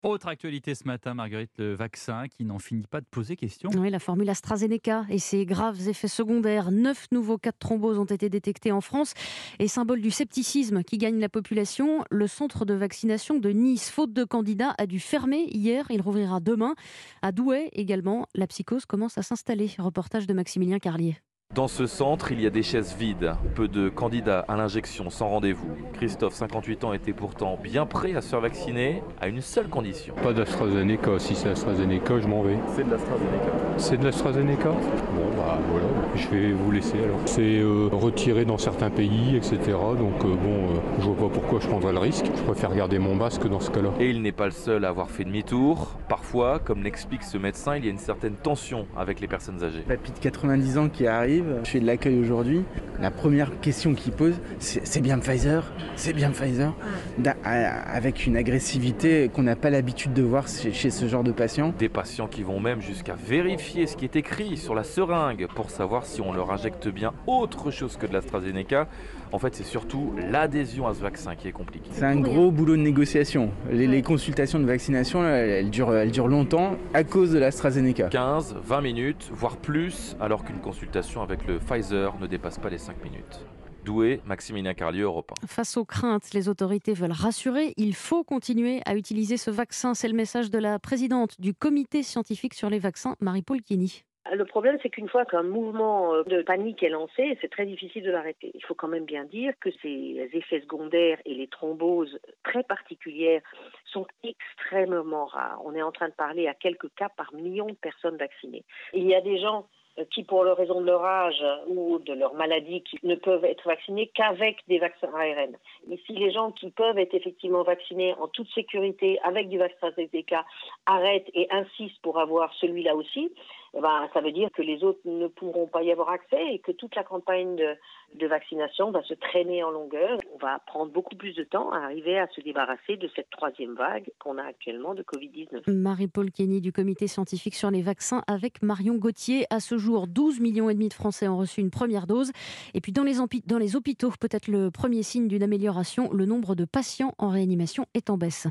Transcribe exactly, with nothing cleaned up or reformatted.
Autre actualité ce matin, Marguerite, le vaccin qui n'en finit pas de poser question. Oui, la formule AstraZeneca et ses graves effets secondaires. Neuf nouveaux cas de thrombose ont été détectés en France. Et symbole du scepticisme qui gagne la population, le centre de vaccination de Nice, faute de candidats, a dû fermer hier. Il rouvrira demain. À Douai également, la psychose commence à s'installer. Reportage de Maximilien Carlier. Dans ce centre, il y a des chaises vides, peu de candidats à l'injection sans rendez-vous. Christophe, cinquante-huit ans, était pourtant bien prêt à se faire vacciner à une seule condition. Pas d'AstraZeneca, si c'est AstraZeneca, je m'en vais. C'est de l'AstraZeneca. C'est de l'AstraZeneca. Bon bah voilà, je vais vous laisser alors. C'est euh, retiré dans certains pays, et cetera. Donc euh, bon, euh, je vois pas pourquoi je prendrais le risque. Je préfère garder mon masque dans ce cas-là. Et il n'est pas le seul à avoir fait demi-tour. Parfois, comme l'explique ce médecin, il y a une certaine tension avec les personnes âgées. Papy de quatre-vingt-dix ans qui arrive, je fais de l'accueil aujourd'hui. La première question qu'il pose, c'est, c'est bien Pfizer ? C'est bien Pfizer ? Da- Avec une agressivité qu'on n'a pas l'habitude de voir chez, chez ce genre de patients. Des patients qui vont même jusqu'à vérifier ce qui est écrit sur la seringue pour savoir si on leur injecte bien autre chose que de l'AstraZeneca. En fait, c'est surtout l'adhésion à ce vaccin qui est compliquée. C'est un gros boulot de négociation. Les, les consultations de vaccination, elles, elles durent, elles durent longtemps à cause de l'AstraZeneca. quinze, vingt minutes, voire plus, alors qu'une consultation avec le Pfizer ne dépasse pas les cinq minutes. Douai, Maximilien Carlier, Europe un. Face aux craintes, les autorités veulent rassurer. Il faut continuer à utiliser ce vaccin. C'est le message de la présidente du comité scientifique sur les vaccins, Marie-Paule Kini. Le problème, c'est qu'une fois qu'un mouvement de panique est lancé, c'est très difficile de l'arrêter. Il faut quand même bien dire que ces effets secondaires et les thromboses très particulières sont extrêmement rares. On est en train de parler à quelques cas par million de personnes vaccinées. Il y a des gens qui, pour la raison de leur âge ou de leur maladie, qui ne peuvent être vaccinés qu'avec des vaccins A R N. Ici, les gens qui peuvent être effectivement vaccinés en toute sécurité avec du vaccin AstraZeneca arrêtent et insistent pour avoir celui-là aussi, eh ben, ça veut dire que les autres ne pourront pas y avoir accès et que toute la campagne de, de vaccination va se traîner en longueur. On va prendre beaucoup plus de temps à arriver à se débarrasser de cette troisième vague qu'on a actuellement de covid dix-neuf. Marie-Paule Kini du comité scientifique sur les vaccins avec Marion Gauthier. À ce jour, douze millions et demi de Français ont reçu une première dose. Et puis dans les, ampi- dans les hôpitaux, peut-être le premier signe d'une amélioration, le nombre de patients en réanimation est en baisse.